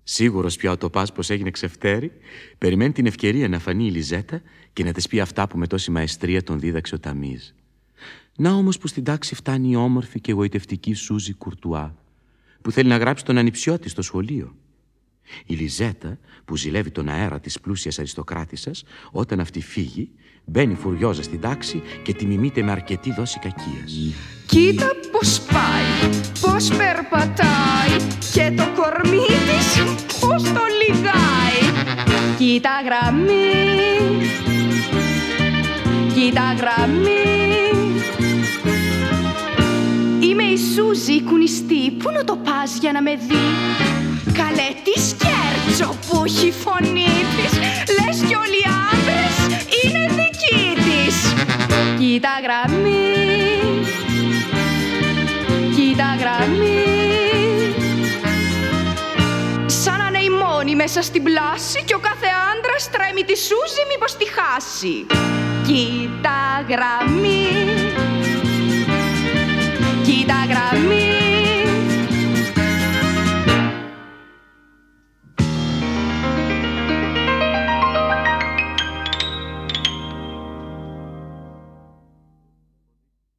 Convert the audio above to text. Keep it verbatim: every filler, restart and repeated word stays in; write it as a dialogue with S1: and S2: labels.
S1: Σίγουρος πια ο Τοπάς πως έγινε ξεφτέρι, περιμένει την ευκαιρία να φανεί η Λιζέτα και να της πει αυτά που με τόση μαεστρία τον δίδαξε ο Ταμίζ. Να όμως που στην τάξη φτάνει η όμορφη και εγωιτευτική Σούζη Κουρτουά, που θέλει να γράψει τον ανιψιό στο σχολείο. Η Λιζέτα, που ζηλεύει τον αέρα της πλούσιας αριστοκράτισσας, όταν αυτή φύγει, μπαίνει φουριόζα στην τάξη και τη μιμείται με αρκετή δόση κακίας.
S2: Κοίτα πως πάει, πως περπατάει και το κορμί της πως το λιγάει. Κοίτα γραμμή, κοίτα γραμμή. Είμαι η Σούζη η κουνιστή, πού να το πας για να με δει? Καλέ τη σκέρτσο που έχει φωνή της, λες κι όλοι οι άντρες είναι δικοί της. Κοίτα γραμμή, κοίτα γραμμή. Σαν να είναι η μόνη μέσα στην πλάση και ο κάθε άντρας τρέμει τη Σούζη μήπως τη χάσει. Κοίτα γραμμή, κοίτα γραμμή.